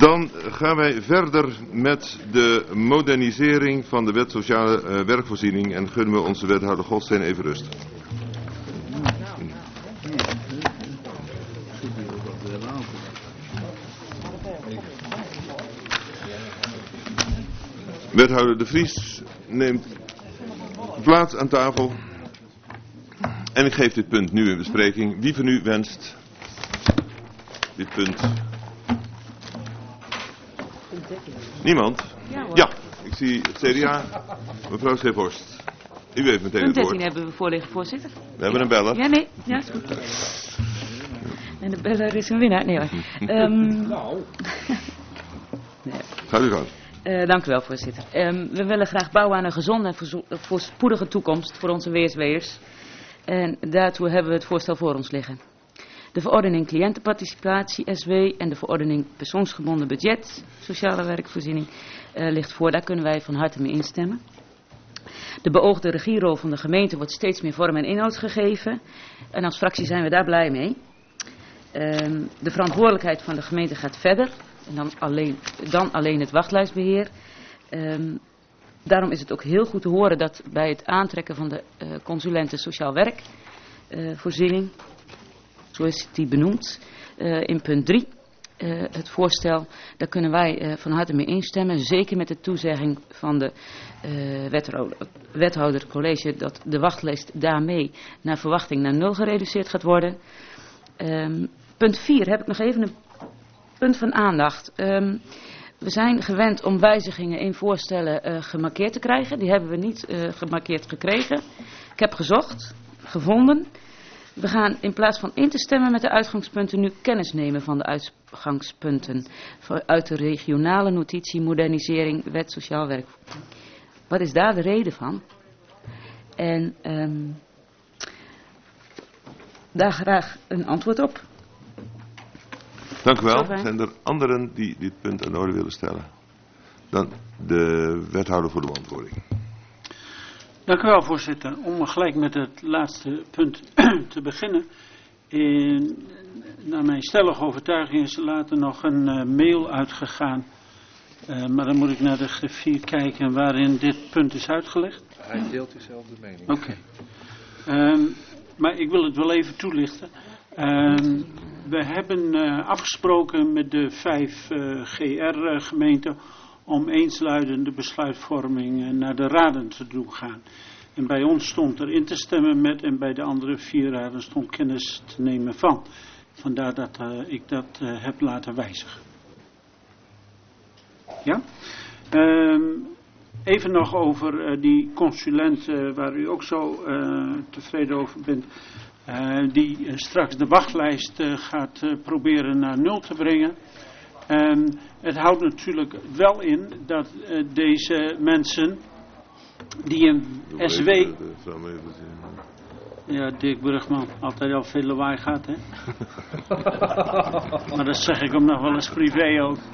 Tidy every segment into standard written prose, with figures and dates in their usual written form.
Dan gaan wij verder met de modernisering van de wet sociale werkvoorziening en gunnen we onze wethouder Godsteen even rust. Wethouder De Vries neemt plaats aan tafel en ik geef dit punt nu in bespreking. Wie van u wenst dit punt? Niemand? Ja, ik zie het CDA. Mevrouw Schephorst. U heeft meteen het woord. Punt 13 hebben we voorliggen, voorzitter. We hebben een beller. Ja, nee. Ja, is goed. En de beller is een winnaar. Nee hoor. Nee. Gaat u gang. Dank u wel, voorzitter. We willen graag bouwen aan een gezonde en voorspoedige toekomst voor onze WSW'ers. En daartoe hebben we het voorstel voor ons liggen. De verordening cliëntenparticipatie, SW, en de verordening persoonsgebonden budget, sociale werkvoorziening, ligt voor. Daar kunnen wij van harte mee instemmen. De beoogde regierol van de gemeente wordt steeds meer vorm en inhoud gegeven. En als fractie zijn we daar blij mee. De verantwoordelijkheid van de gemeente gaat verder. En dan alleen het wachtlijstbeheer. Daarom is het ook heel goed te horen dat bij het aantrekken van de consulenten sociaal werkvoorziening, zo is die benoemd, in punt 3, het voorstel, daar kunnen wij van harte mee instemmen. Zeker met de toezegging van de wethouder college dat de wachtlijst daarmee naar verwachting naar 0 gereduceerd gaat worden. Punt 4 heb ik nog even een punt van aandacht. We zijn gewend om wijzigingen in voorstellen gemarkeerd te krijgen. Die hebben we niet gemarkeerd gekregen. Ik heb gevonden. We gaan in plaats van in te stemmen met de uitgangspunten nu kennis nemen van de uitgangspunten uit de regionale notitie modernisering wet sociaal werk. Wat is daar de reden van? En daar graag een antwoord op. Dank u wel. Zijn er anderen die dit punt aan de orde willen stellen? Dan de wethouder voor de beantwoording. Dank u wel, voorzitter. Om gelijk met het laatste punt te beginnen. Naar mijn stellige overtuiging is er later nog een mail uitgegaan. Maar dan moet ik naar de griffier kijken waarin dit punt is uitgelegd. Hij deelt dezelfde mening. Oké. Maar ik wil het wel even toelichten. We hebben afgesproken met de 5 GR-gemeenten om eensluidende besluitvorming naar de raden te doen gaan. En bij ons stond er in te stemmen met en bij de andere 4 raden stond kennis te nemen van. Vandaar dat ik dat heb laten wijzigen. Ja? Even nog over die consulent waar u ook zo tevreden over bent. Die straks de wachtlijst gaat proberen naar 0 te brengen. Het houdt natuurlijk wel in dat deze mensen die een SW... Ja, Dirk Brugman, altijd al veel lawaai gaat, hè? Maar dat zeg ik hem nog wel eens privé ook.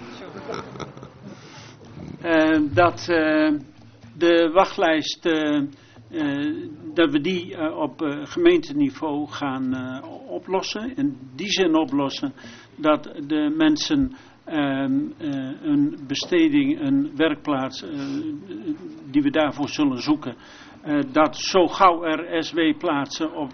Dat de wachtlijst... dat we die op gemeenteniveau gaan oplossen. In die zin oplossen dat de mensen een besteding, een werkplaats die we daarvoor zullen zoeken. Dat zo gauw er SW-plaatsen op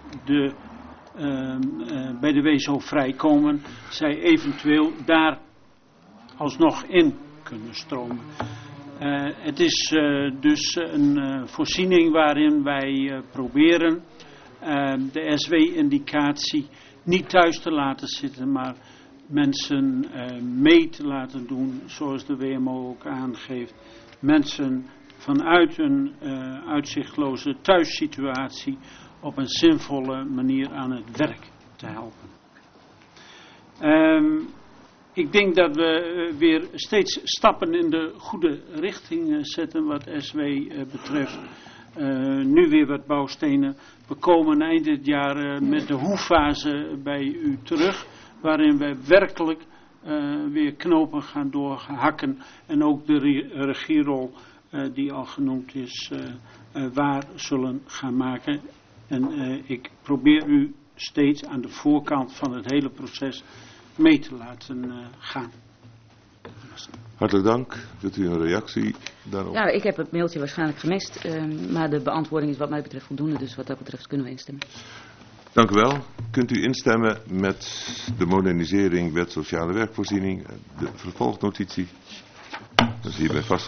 bij de WSO vrijkomen, zij eventueel daar alsnog in kunnen stromen. Het is dus een voorziening waarin wij proberen de SW-indicatie niet thuis te laten zitten, maar mensen mee te laten doen, zoals de WMO ook aangeeft. Mensen vanuit een uitzichtloze thuissituatie op een zinvolle manier aan het werk te helpen. Ik denk dat we weer steeds stappen in de goede richting zetten wat SW betreft. Nu weer wat bouwstenen. We komen eind dit jaar met de hoe-fase bij u terug. Waarin we werkelijk weer knopen gaan doorhakken. En ook de regierol die al genoemd is waar zullen gaan maken. En ik probeer u steeds aan de voorkant van het hele proces mee te laten gaan. Hartelijk dank. Wilt u een reactie daarop? Ja, ik heb het mailtje waarschijnlijk gemist, maar de beantwoording is wat mij betreft voldoende, dus wat dat betreft kunnen we instemmen. Dank u wel. Kunt u instemmen met de modernisering wet sociale werkvoorziening, de vervolgnotitie? Dat is hierbij vast.